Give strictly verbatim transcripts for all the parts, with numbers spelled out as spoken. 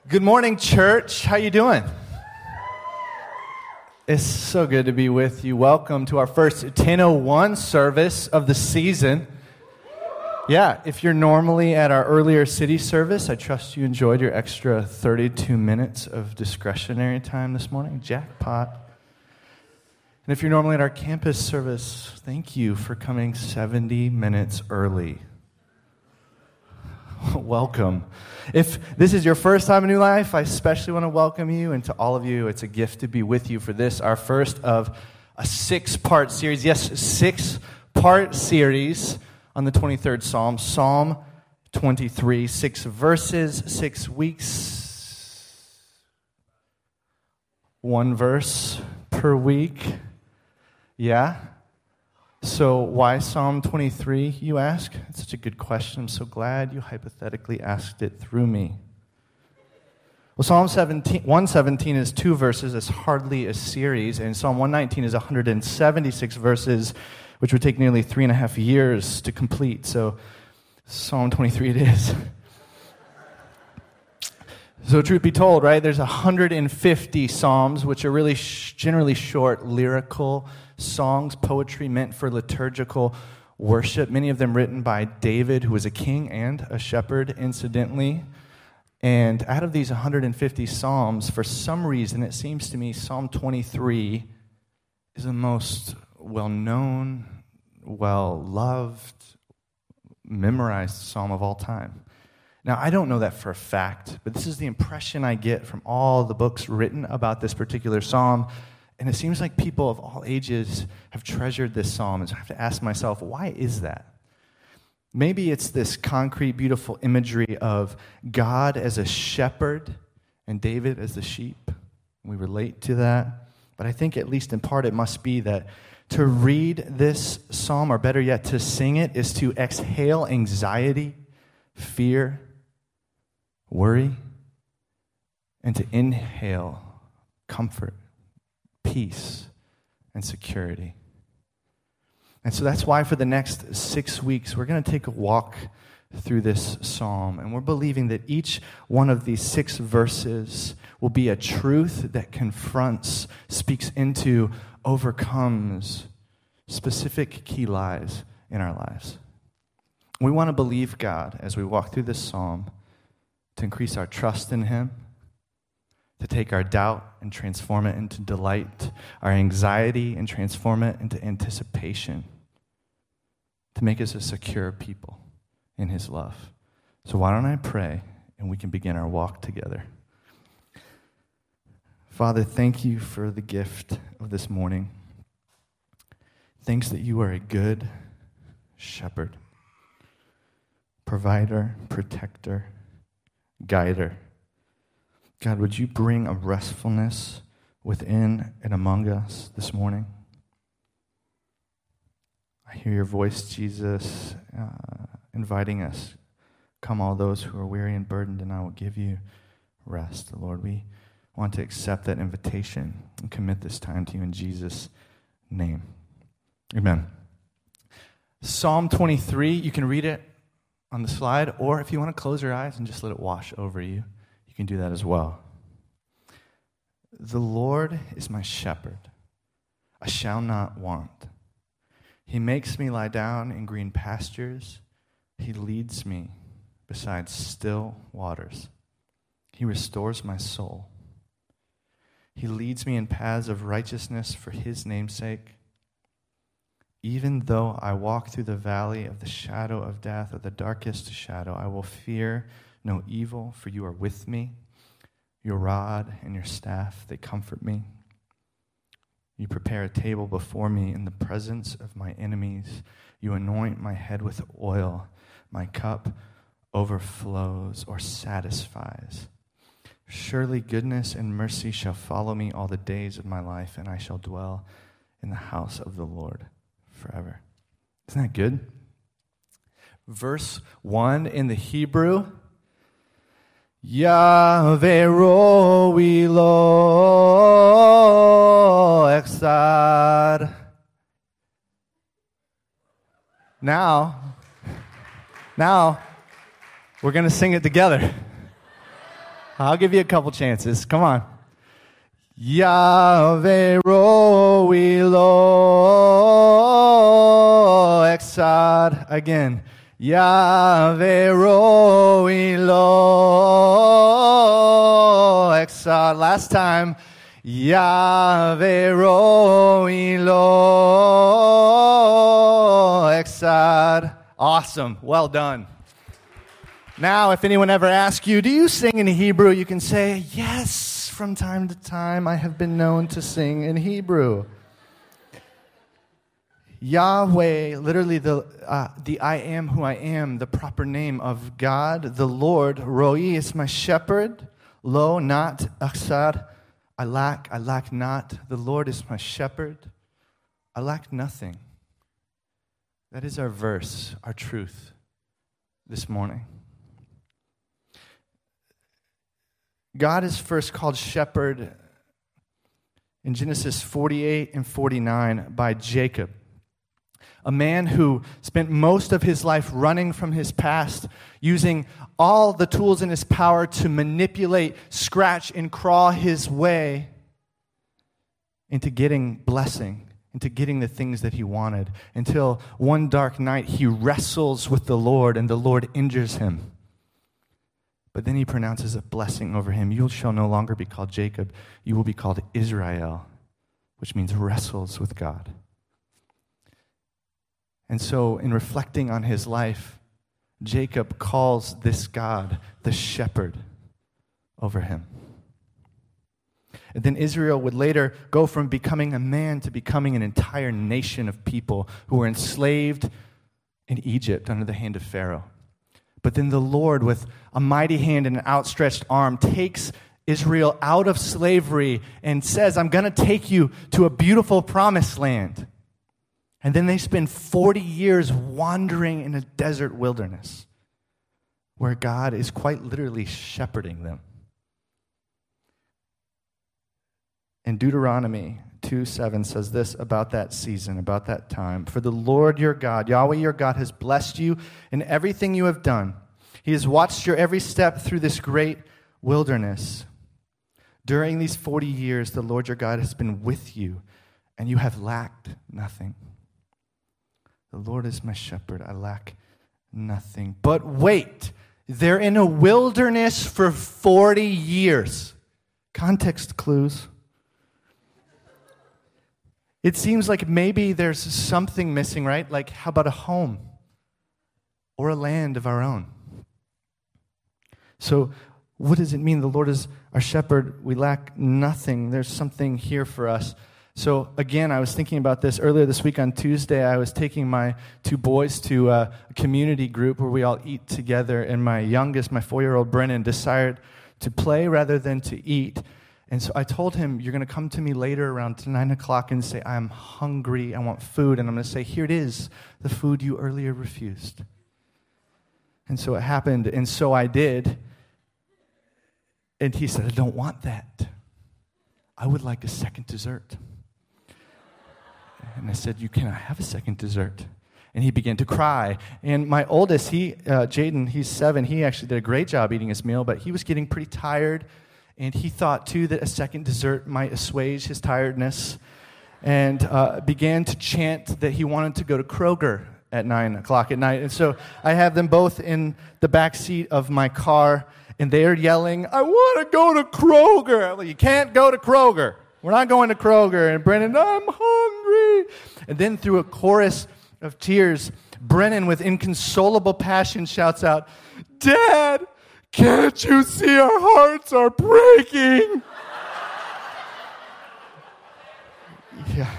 Good morning, church. How you doing? It's so good to be with you. Welcome to our first ten oh one service of the season. Yeah, if you're normally at our earlier city service, I trust you enjoyed your extra thirty-two minutes of discretionary time this morning. Jackpot. And if you're normally at our campus service, thank you for coming seventy minutes early. Welcome. If this is your first time in New Life, I especially want to welcome you, and to all of you, it's a gift to be with you for this, our first of a six-part series. Yes, six-part series on the twenty-third Psalm, Psalm twenty-three, six verses, six weeks, one verse per week. Yeah? So why Psalm twenty-three, you ask? It's such a good question. I'm so glad you hypothetically asked it through me. Well, Psalm seventeen, one seventeen is two verses. It's hardly a series. And Psalm one nineteen is one hundred seventy-six verses, which would take nearly three and a half years to complete. So Psalm twenty-three it is. So truth be told, right, there's one hundred fifty psalms, which are really sh- generally short, lyrical songs, poetry meant for liturgical worship, many of them written by David, who was a king and a shepherd, incidentally. And out of these one hundred fifty psalms, for some reason, it seems to me Psalm twenty-three is the most well-known, well-loved, memorized psalm of all time. Now, I don't know that for a fact, but this is the impression I get from all the books written about this particular psalm. And it seems like people of all ages have treasured this psalm. And so I have to ask myself, why is that? Maybe it's this concrete, beautiful imagery of God as a shepherd and David as the sheep. We relate to that. But I think at least in part it must be that to read this psalm, or better yet, to sing it, is to exhale anxiety, fear, worry, and to inhale comfort, peace, and security. And so that's why for the next six weeks, we're going to take a walk through this psalm. And we're believing that each one of these six verses will be a truth that confronts, speaks into, overcomes specific key lies in our lives. We want to believe God as we walk through this psalm to increase our trust in Him, to take our doubt and transform it into delight, our anxiety and transform it into anticipation, to make us a secure people in His love. So why don't I pray and we can begin our walk together. Father, thank you for the gift of this morning. Thanks that you are a good shepherd, provider, protector, guider. God, would you bring a restfulness within and among us this morning? I hear your voice, Jesus, uh, inviting us. Come, all those who are weary and burdened, and I will give you rest. Lord, we want to accept that invitation and commit this time to you in Jesus' name. Amen. Psalm twenty-three, you can read it on the slide, or if you want to close your eyes and just let it wash over you, you can do that as well. The Lord is my shepherd. I shall not want. He makes me lie down in green pastures. He leads me beside still waters. He restores my soul. He leads me in paths of righteousness for His name's sake. Even though I walk through the valley of the shadow of death, or the darkest shadow, I will fear no evil, for you are with me. Your rod and your staff, they comfort me. You prepare a table before me in the presence of my enemies. You anoint my head with oil. My cup overflows or satisfies. Surely goodness and mercy shall follow me all the days of my life, and I shall dwell in the house of the Lord forever. Isn't that good? Verse one in the Hebrew, Yahweh ro'i lo echsad. Now, now, we're going to sing it together. I'll give you a couple chances. Come on. Yahweh roi lo exad. Again. Yahweh roi lo exad. Last time. Yahweh roi lo exad. Awesome. Well done. Now, if anyone ever asks you, do you sing in Hebrew? You can say, yes, from time to time I have been known to sing in Hebrew. Yahweh, literally the uh, the I am who I am, the proper name of God, the Lord. Roi is my shepherd. Lo, not. Achsad, I lack, I lack not. The Lord is my shepherd. I lack nothing. That is our verse, our truth this morning. God is first called shepherd in Genesis forty-eight and forty-nine by Jacob, a man who spent most of his life running from his past, using all the tools in his power to manipulate, scratch, and claw his way into getting blessing, into getting the things that he wanted, until one dark night he wrestles with the Lord and the Lord injures him. But then he pronounces a blessing over him. You shall no longer be called Jacob. You will be called Israel, which means wrestles with God. And so in reflecting on his life, Jacob calls this God the shepherd over him. And then Israel would later go from becoming a man to becoming an entire nation of people who were enslaved in Egypt under the hand of Pharaoh. But then the Lord, with a mighty hand and an outstretched arm, takes Israel out of slavery and says, I'm going to take you to a beautiful promised land. And then they spend forty years wandering in a desert wilderness where God is quite literally shepherding them. And Deuteronomy two seven says this about that season, about that time. For the Lord your God, Yahweh your God, has blessed you in everything you have done. He has watched your every step through this great wilderness. During these forty years, the Lord your God has been with you, and you have lacked nothing. The Lord is my shepherd, I lack nothing. But wait, they're in a wilderness for forty years. Context clues. It seems like maybe there's something missing, right? Like, how about a home or a land of our own? So what does it mean? The Lord is our shepherd. We lack nothing. There's something here for us. So again, I was thinking about this earlier this week on Tuesday. I was taking my two boys to a community group where we all eat together, and my youngest, my four-year-old Brennan, decided to play rather than to eat. And so I told him, you're going to come to me later around nine o'clock and say, I'm hungry, I want food. And I'm going to say, here it is, the food you earlier refused. And so it happened, and so I did. And he said, I don't want that. I would like a second dessert. And I said, you cannot have a second dessert. And he began to cry. And my oldest, he, uh, Jaden, he's seven. He actually did a great job eating his meal, but he was getting pretty tired. And he thought, too, that a second dessert might assuage his tiredness, and uh, began to chant that he wanted to go to Kroger at nine o'clock at night. And so I have them both in the back seat of my car, and they are yelling, I want to go to Kroger. Well, you can't go to Kroger. We're not going to Kroger. And Brennan, I'm hungry. And then through a chorus of tears, Brennan, with inconsolable passion, shouts out, Dad, can't you see our hearts are breaking? Yeah.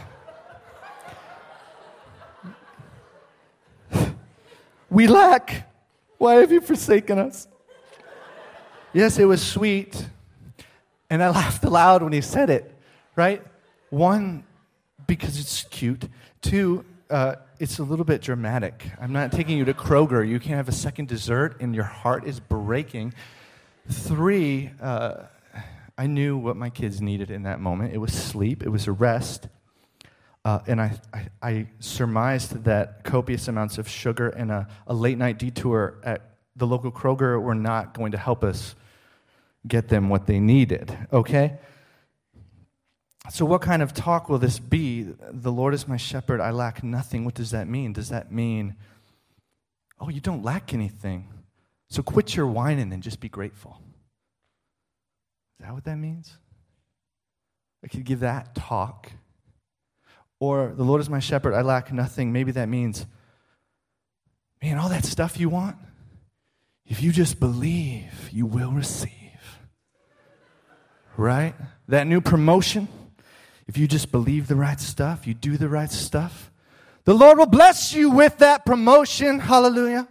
We lack. Why have you forsaken us? Yes, it was sweet. And I laughed aloud when he said it, right? One, because it's cute. Two, uh, it's a little bit dramatic. I'm not taking you to Kroger. You can't have a second dessert and your heart is breaking. Three, uh, I knew what my kids needed in that moment. It was sleep. It was rest. Uh, and I, I, I surmised that copious amounts of sugar and a, a late-night detour at the local Kroger were not going to help us get them what they needed, okay? So what kind of talk will this be? The Lord is my shepherd, I lack nothing. What does that mean? Does that mean, oh, you don't lack anything, so quit your whining and just be grateful? Is that what that means? I could give that talk. Or, the Lord is my shepherd, I lack nothing. Maybe that means, man, all that stuff you want, if you just believe, you will receive. Right? That new promotion, if you just believe the right stuff, you do the right stuff, the Lord will bless you with that promotion. Hallelujah.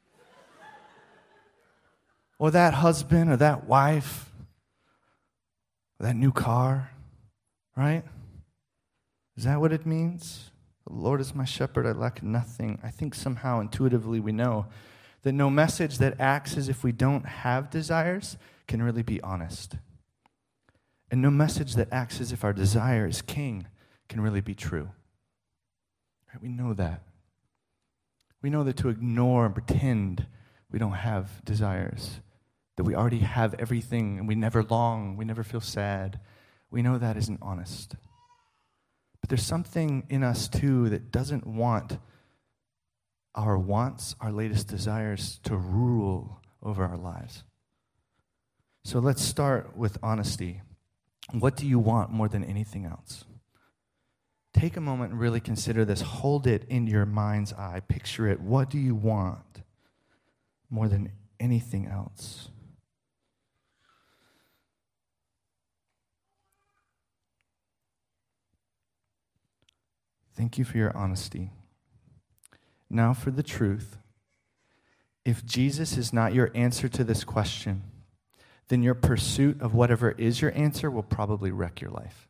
Or that husband or that wife, or that new car, right? Is that what it means? The Lord is my shepherd, I lack nothing. I think somehow intuitively we know that no message that acts as if we don't have desires can really be honest. And no message that acts as if our desire is king can really be true. Right? We know that. We know that to ignore and pretend we don't have desires, that we already have everything and we never long, we never feel sad, we know that isn't honest. But there's something in us too that doesn't want our wants, our latest desires to rule over our lives. So let's start with honesty. What do you want more than anything else? Take a moment and really consider this. Hold it in your mind's eye. Picture it. What do you want more than anything else? Thank you for your honesty. Now for the truth. If Jesus is not your answer to this question, then your pursuit of whatever is your answer will probably wreck your life.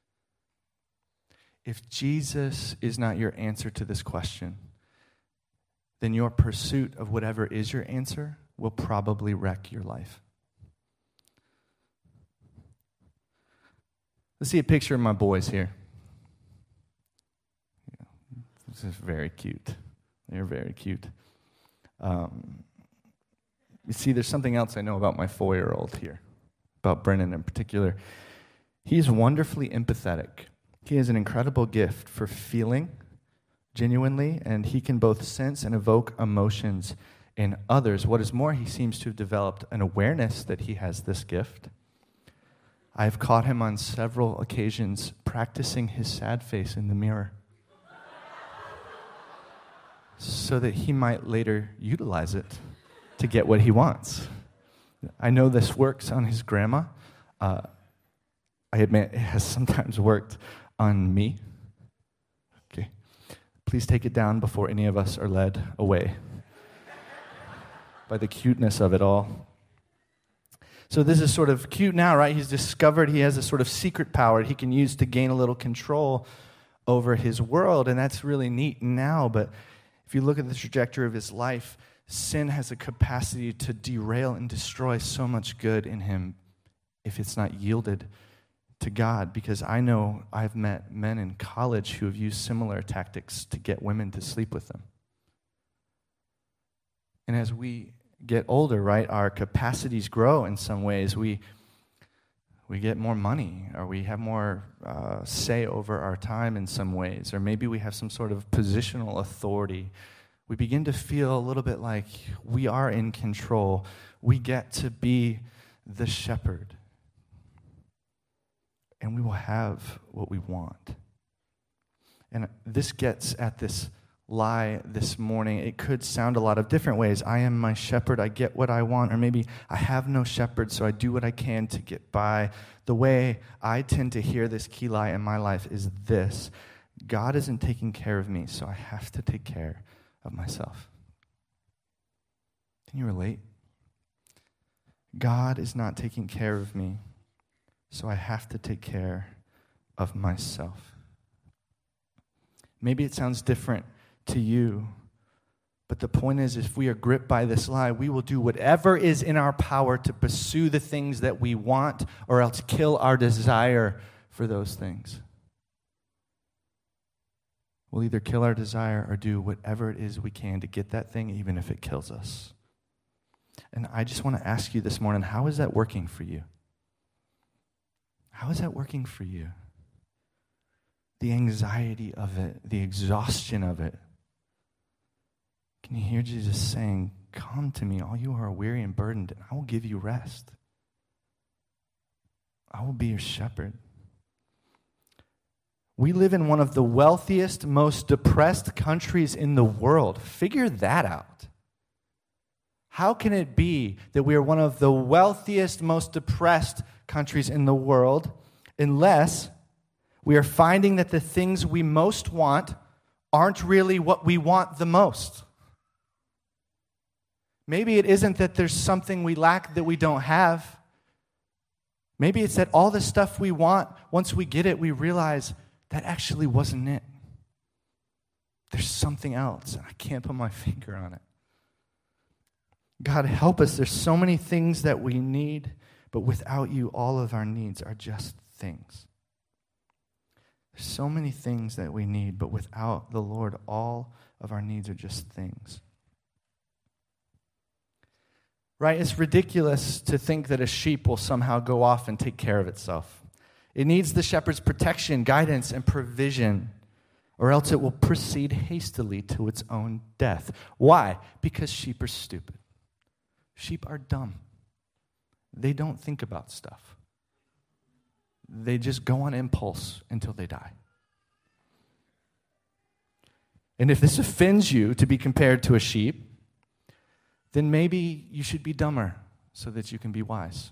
If Jesus is not your answer to this question, then your pursuit of whatever is your answer will probably wreck your life. Let's see a picture of my boys here. Yeah, this is very cute. They're very cute. Um, You see, there's something else I know about my four-year-old here, about Brennan in particular. He's wonderfully empathetic. He has an incredible gift for feeling genuinely, and he can both sense and evoke emotions in others. What is more, he seems to have developed an awareness that he has this gift. I've caught him on several occasions practicing his sad face in the mirror so that he might later utilize it to get what he wants. I know this works on his grandma. Uh, I admit it has sometimes worked on me. Okay. Please take it down before any of us are led away by the cuteness of it all. So this is sort of cute now, right? He's discovered he has a sort of secret power he can use to gain a little control over his world, and that's really neat now. But if you look at the trajectory of his life, sin has a capacity to derail and destroy so much good in him if it's not yielded to God. Because I know I've met men in college who have used similar tactics to get women to sleep with them. And as we get older, right, our capacities grow in some ways. We we get more money, or we have more uh, say over our time in some ways, or maybe we have some sort of positional authority. We begin to feel a little bit like we are in control. We get to be the shepherd. And we will have what we want. And this gets at this lie this morning. It could sound a lot of different ways. I am my shepherd, I get what I want. Or maybe I have no shepherd, so I do what I can to get by. The way I tend to hear this key lie in my life is this: God isn't taking care of me, so I have to take care of myself. Can you relate? God is not taking care of me, so I have to take care of myself. Maybe it sounds different to you, but the point is, if we are gripped by this lie, we will do whatever is in our power to pursue the things that we want, or else kill our desire for those things. We'll either kill our desire or do whatever it is we can to get that thing, even if it kills us. And I just want to ask you this morning, how is that working for you? How is that working for you? The anxiety of it, the exhaustion of it. Can you hear Jesus saying, come to me, all you who are weary and burdened, and I will give you rest. I will be your shepherd. We live in one of the wealthiest, most depressed countries in the world. Figure that out. How can it be that we are one of the wealthiest, most depressed countries in the world unless we are finding that the things we most want aren't really what we want the most? Maybe it isn't that there's something we lack that we don't have. Maybe it's that all the stuff we want, once we get it, we realize that actually wasn't it. There's something else, and I can't put my finger on it. God, help us. There's so many things that we need, but without you, all of our needs are just things. There's so many things that we need, but without the Lord, all of our needs are just things. Right? It's ridiculous to think that a sheep will somehow go off and take care of itself. It needs the shepherd's protection, guidance, and provision, or else it will proceed hastily to its own death. Why? Because sheep are stupid. Sheep are dumb. They don't think about stuff. They just go on impulse until they die. And if this offends you to be compared to a sheep, then maybe you should be dumber so that you can be wise.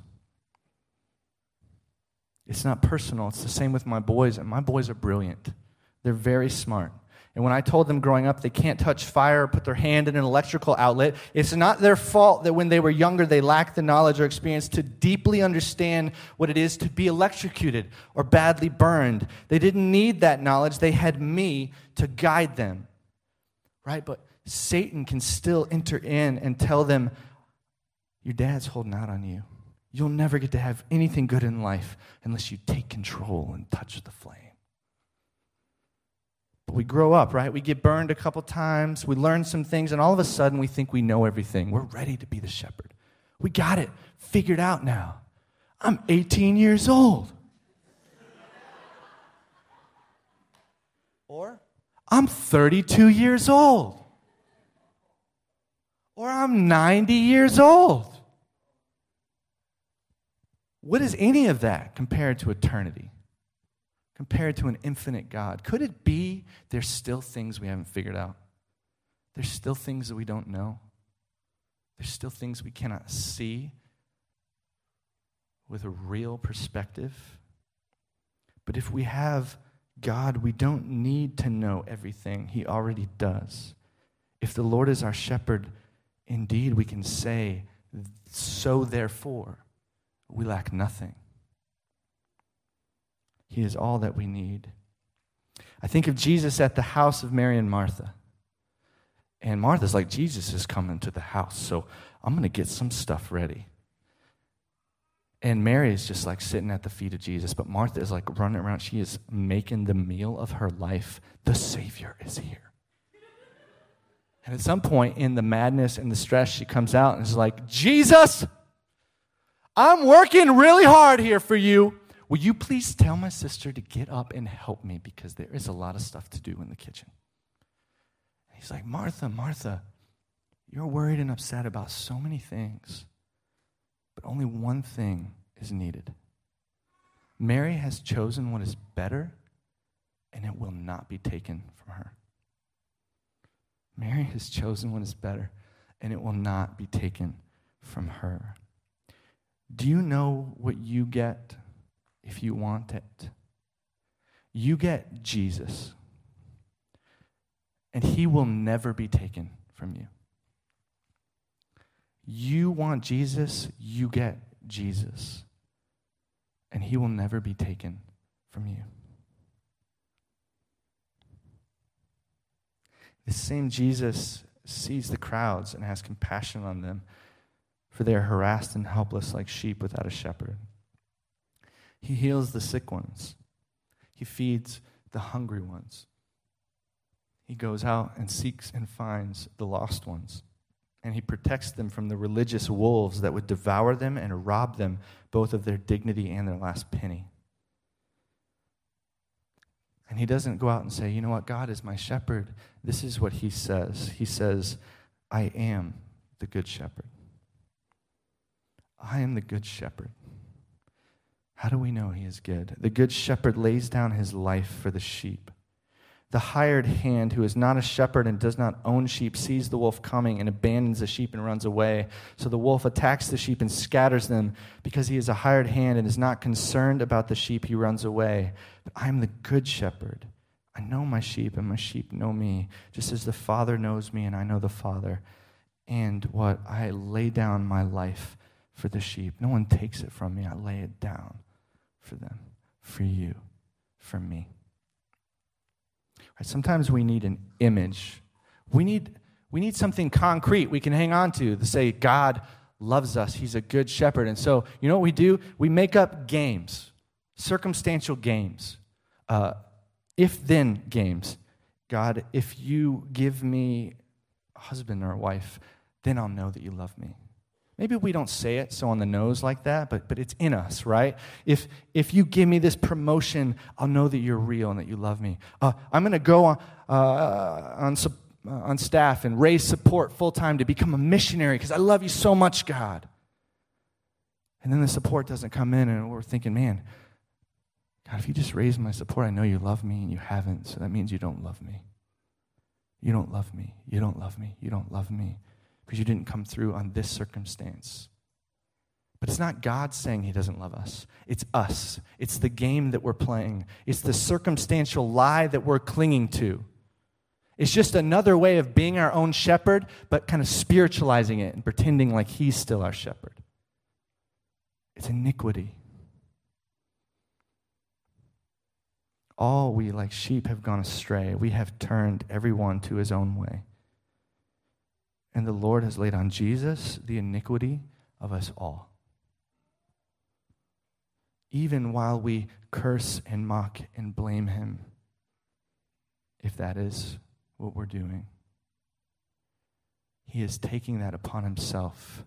It's not personal. It's the same with my boys, and my boys are brilliant. They're very smart. And when I told them growing up they can't touch fire or put their hand in an electrical outlet, it's not their fault that when they were younger they lacked the knowledge or experience to deeply understand what it is to be electrocuted or badly burned. They didn't need that knowledge. They had me to guide them. Right? But Satan can still enter in and tell them, your dad's holding out on you. You'll never get to have anything good in life unless you take control and touch the flame. But we grow up, right? We get burned a couple times. We learn some things, and all of a sudden we think we know everything. We're ready to be the shepherd. We got it figured out now. I'm eighteen years old. Or I'm thirty-two years old. Or I'm ninety years old. What is any of that compared to eternity? Compared to an infinite God? Could it be there's still things we haven't figured out? There's still things that we don't know. There's still things we cannot see with a real perspective. But if we have God, we don't need to know everything. He already does. If the Lord is our shepherd, indeed we can say, so therefore, we lack nothing. He is all that we need. I think of Jesus at the house of Mary and Martha. And Martha's like, Jesus is coming to the house, so I'm going to get some stuff ready. And Mary is just like sitting at the feet of Jesus, but Martha is like running around. She is making the meal of her life. The Savior is here. And at some point in the madness and the stress, she comes out and is like, Jesus, I'm working really hard here for you. Will you please tell my sister to get up and help me because there is a lot of stuff to do in the kitchen? And he's like, Martha, Martha, you're worried and upset about so many things, but only one thing is needed. Mary has chosen what is better, and it will not be taken from her. Mary has chosen what is better, and it will not be taken from her. Do you know what you get if you want it? You get Jesus, and he will never be taken from you. You want Jesus, you get Jesus, and he will never be taken from you. The same Jesus sees the crowds and has compassion on them, for they are harassed and helpless like sheep without a shepherd. He heals the sick ones. He feeds the hungry ones. He goes out and seeks and finds the lost ones. And he protects them from the religious wolves that would devour them and rob them both of their dignity and their last penny. And he doesn't go out and say, you know what, God is my shepherd. This is what he says. He says, I am the good shepherd. I am the good shepherd. How do we know he is good? The good shepherd lays down his life for the sheep. The hired hand, who is not a shepherd and does not own sheep, sees the wolf coming and abandons the sheep and runs away. So the wolf attacks the sheep and scatters them. Because he is a hired hand and is not concerned about the sheep, he runs away. But I am the good shepherd. I know my sheep, and my sheep know me, just as the Father knows me, and I know the Father. And what? I lay down my life for the sheep. No one takes it from me. I lay it down for them, for you, for me. Right? Sometimes we need an image. We need, we need something concrete we can hang on to to say, God loves us. He's a good shepherd. And so, you know what we do? We make up games, circumstantial games, uh, if-then games. God, if you give me a husband or a wife, then I'll know that you love me. Maybe we don't say it so on the nose like that, but but it's in us, right? If if you give me this promotion, I'll know that you're real and that you love me. Uh, I'm going to go on uh, on, uh, on staff and raise support full-time to become a missionary because I love you so much, God. And then the support doesn't come in, and we're thinking, man, God, if you just raise my support, I know you love me, and you haven't, so that means you don't love me. You don't love me. You don't love me. You don't love me. Because you didn't come through on this circumstance. But it's not God saying he doesn't love us. It's us. It's the game that we're playing. It's the circumstantial lie that we're clinging to. It's just another way of being our own shepherd, but kind of spiritualizing it and pretending like he's still our shepherd. It's iniquity. All we, like sheep, have gone astray. We have turned everyone to his own way. And the Lord has laid on Jesus the iniquity of us all. Even while we curse and mock and blame him, if that is what we're doing, he is taking that upon himself,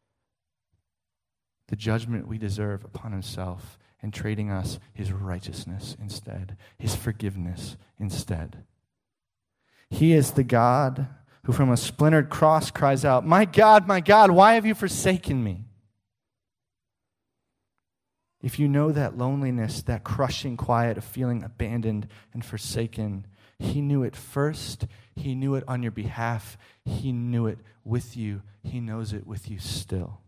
the judgment we deserve upon himself, and trading us his righteousness instead, his forgiveness instead. He is the God who from a splintered cross cries out, my God, my God, why have you forsaken me? If you know that loneliness, that crushing quiet of feeling abandoned and forsaken, he knew it first. He knew it on your behalf. He knew it with you. He knows it with you still.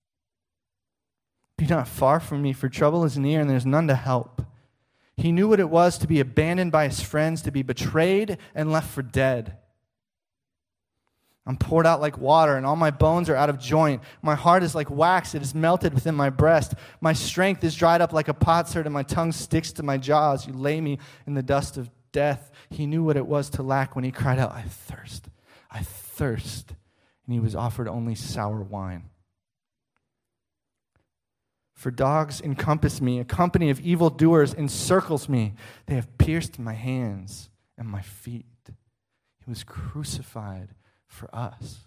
Be not far from me, for trouble is near and there's none to help. He knew what it was to be abandoned by his friends, to be betrayed and left for dead. I'm poured out like water, and all my bones are out of joint. My heart is like wax, it is melted within my breast. My strength is dried up like a potsherd, and my tongue sticks to my jaws. You lay me in the dust of death. He knew what it was to lack when he cried out, I thirst, I thirst. And he was offered only sour wine. For dogs encompass me, a company of evildoers encircles me. They have pierced my hands and my feet. He was crucified for us.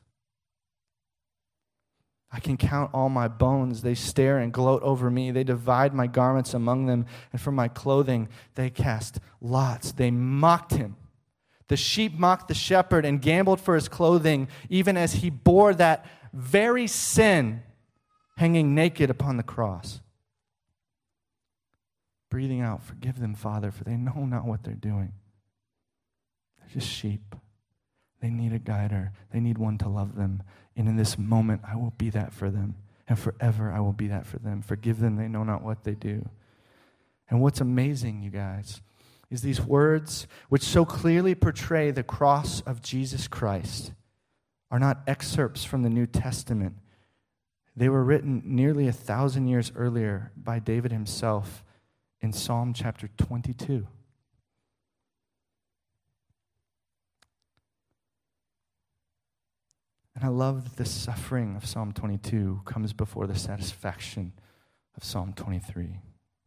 I can count all my bones. They stare and gloat over me. They divide my garments among them, and for my clothing they cast lots. They mocked him. The sheep mocked the shepherd and gambled for his clothing, even as he bore that very sin, hanging naked upon the cross. Breathing out, forgive them, Father, for they know not what they're doing. They're just sheep. They need a guider. They need one to love them. And in this moment, I will be that for them. And forever, I will be that for them. Forgive them. They know not what they do. And what's amazing, you guys, is these words, which so clearly portray the cross of Jesus Christ, are not excerpts from the New Testament. They were written nearly a thousand years earlier by David himself in Psalm chapter twenty-two. And I love that the suffering of Psalm twenty-two comes before the satisfaction of Psalm twenty-three.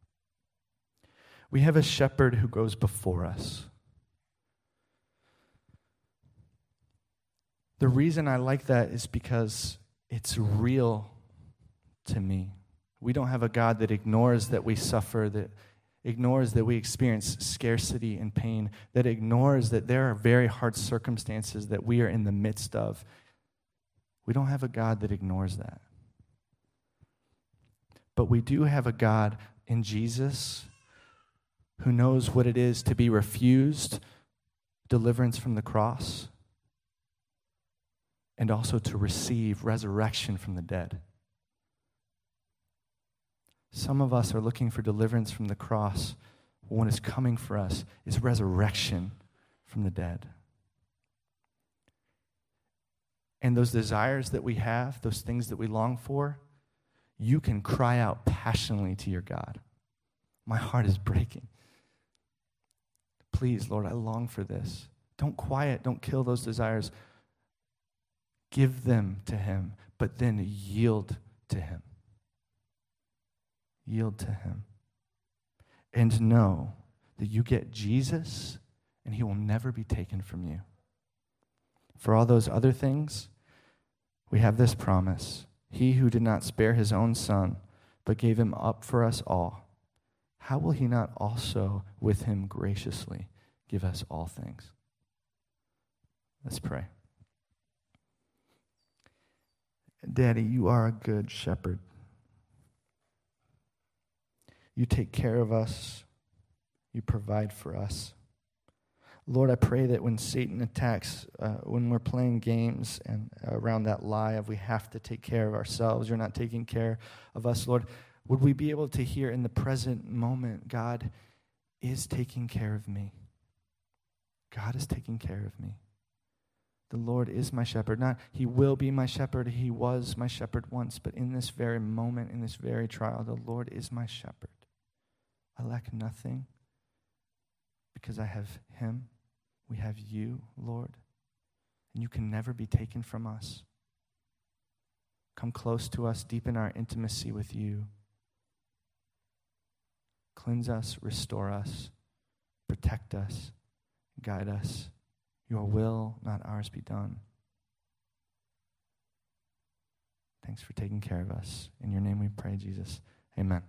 We have a shepherd who goes before us. The reason I like that is because it's real to me. We don't have a God that ignores that we suffer, that ignores that we experience scarcity and pain, that ignores that there are very hard circumstances that we are in the midst of. We don't have a God that ignores that. But we do have a God in Jesus who knows what it is to be refused deliverance from the cross and also to receive resurrection from the dead. Some of us are looking for deliverance from the cross. What is coming for us is resurrection from the dead. And those desires that we have, those things that we long for, you can cry out passionately to your God. My heart is breaking. Please, Lord, I long for this. Don't quiet, don't kill those desires. Give them to him, but then yield to him. Yield to him. And know that you get Jesus and he will never be taken from you. For all those other things, we have this promise. He who did not spare his own son, but gave him up for us all, how will he not also with him graciously give us all things? Let's pray. Daddy, you are a good shepherd. You take care of us. You provide for us. Lord, I pray that when Satan attacks, uh, when we're playing games and around that lie of we have to take care of ourselves, you're not taking care of us, Lord, would we be able to hear in the present moment, God is taking care of me. God is taking care of me. The Lord is my shepherd. Not he will be my shepherd. He was my shepherd once. But in this very moment, in this very trial, the Lord is my shepherd. I lack nothing because I have him. We have you, Lord. And you can never be taken from us. Come close to us, deepen our intimacy with you. Cleanse us, restore us, protect us, guide us. Your will, not ours, be done. Thanks for taking care of us. In your name we pray, Jesus. Amen.